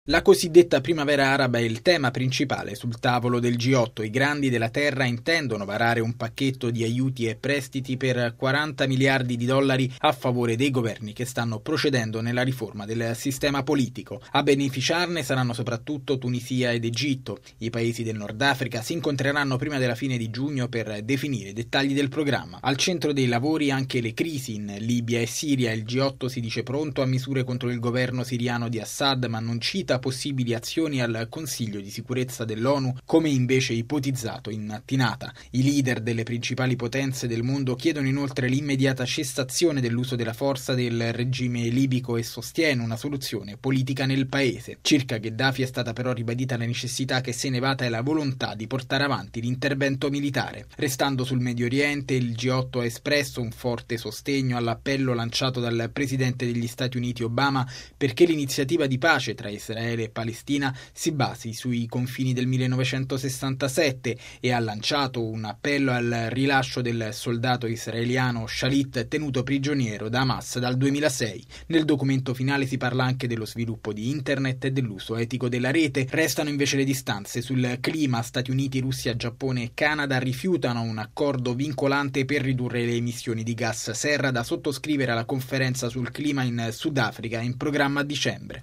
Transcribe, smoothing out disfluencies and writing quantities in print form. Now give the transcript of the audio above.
La cosiddetta primavera araba è il tema principale sul tavolo del G8. I grandi della terra intendono varare un pacchetto di aiuti e prestiti per 40 miliardi di dollari a favore dei governi che stanno procedendo nella riforma del sistema politico. A beneficiarne saranno soprattutto Tunisia ed Egitto. I paesi del Nord Africa si incontreranno prima della fine di giugno per definire i dettagli del programma. Al centro dei lavori anche le crisi in Libia e Siria. Il G8 si dice pronto a misure contro il governo siriano di Assad, ma non cita possibili azioni al Consiglio di sicurezza dell'ONU, come invece ipotizzato in mattinata. I leader delle principali potenze del mondo chiedono inoltre l'immediata cessazione dell'uso della forza del regime libico e sostiene una soluzione politica nel paese. Circa Gheddafi è stata però ribadita la necessità che se ne vada e la volontà di portare avanti l'intervento militare. Restando sul Medio Oriente, il G8 ha espresso un forte sostegno all'appello lanciato dal presidente degli Stati Uniti Obama perché l'iniziativa di pace tra Israele e Palestina si basi sui confini del 1967 e ha lanciato un appello al rilascio del soldato israeliano Shalit tenuto prigioniero da Hamas dal 2006. Nel documento finale si parla anche dello sviluppo di internet e dell'uso etico della rete. Restano invece le distanze sul clima. Stati Uniti, Russia, Giappone e Canada rifiutano un accordo vincolante per ridurre le emissioni di gas serra da sottoscrivere alla conferenza sul clima in Sudafrica in programma a dicembre.